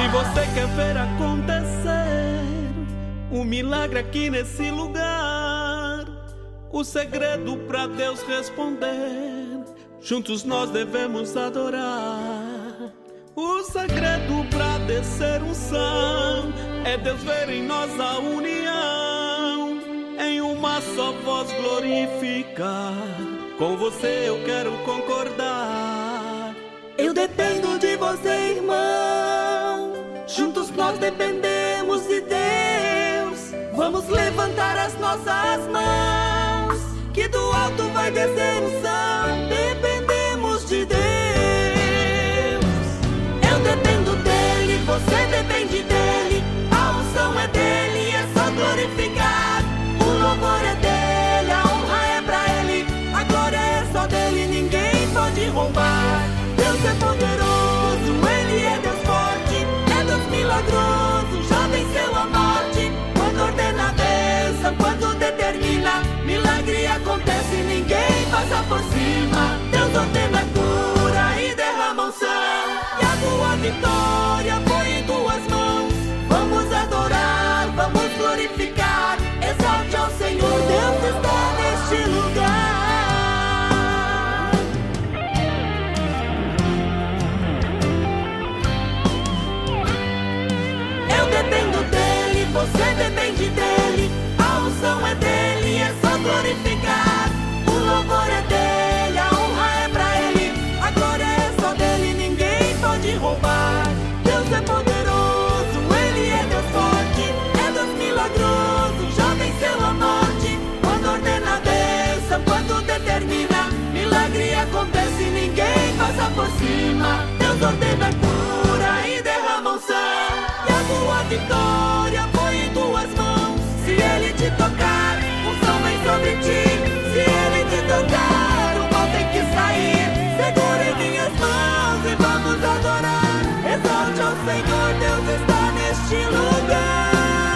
Se você quer ver acontecer um milagre aqui nesse lugar, o segredo pra Deus responder, juntos nós devemos adorar. O segredo pra descer unção é Deus ver em nós a união, em uma só voz glorificar. Com você eu quero concordar. Eu dependo de você, irmão. Juntos nós dependemos de Deus. Vamos levantar as nossas mãos, que do alto vai descer unção. Dependemos de Deus. Eu dependo dele, você depende dele. A unção é dele, é só glorificar. O louvor é dele, a honra é pra ele. A glória é só dele, ninguém pode roubar. Deus é poderoso, ele é Deus forte, é Deus milagroso, já venceu a morte. Quando ordena a bênção, quando determina, milagre acontece, ninguém passa por cima. Deus ordena a cura e derrama unção, e a tua vitória foi em tuas mãos. Vamos adorar, vamos glorificar, exalte ao Senhor, Deus está neste lugar. Dependo dele, você depende dele. A unção é dele, é só glorificar. O louvor é dele, a honra é pra ele. A glória é só dele, ninguém pode roubar. Deus é poderoso, ele é Deus forte, é Deus milagroso, já venceu a morte. Quando ordena a bênção, quando determina, milagre acontece, ninguém passa por cima. Deus ordena a cura e derrama unção, tua vitória foi em tuas mãos. Se ele te tocar, o som vem sobre ti. Se ele te tocar, o mal tem que sair. Segura em minhas mãos e vamos adorar. Exalte ao Senhor, Deus está neste lugar.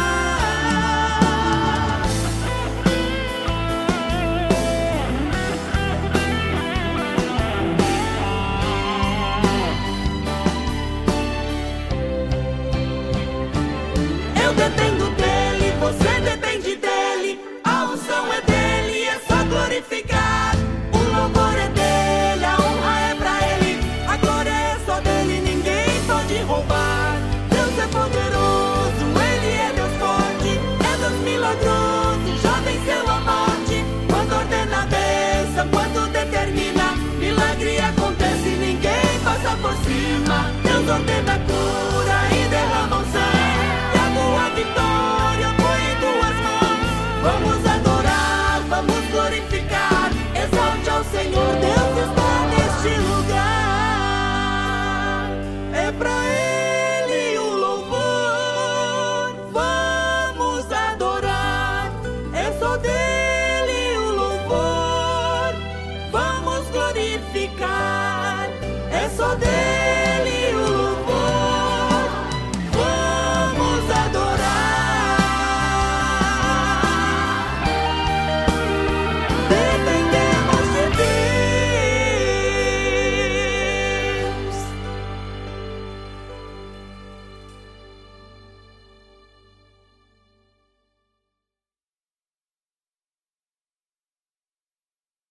Eu dependo dele, você depende dele. A unção é dele, é só glorificar. O louvor é dele, a honra é pra ele. A glória é só dele, ninguém pode roubar. Deus é poderoso, ele é Deus forte, é Deus milagroso, já venceu a morte. Quando ordena a bênção, quando determina, milagre acontece, ninguém passa por cima. Deus ordena a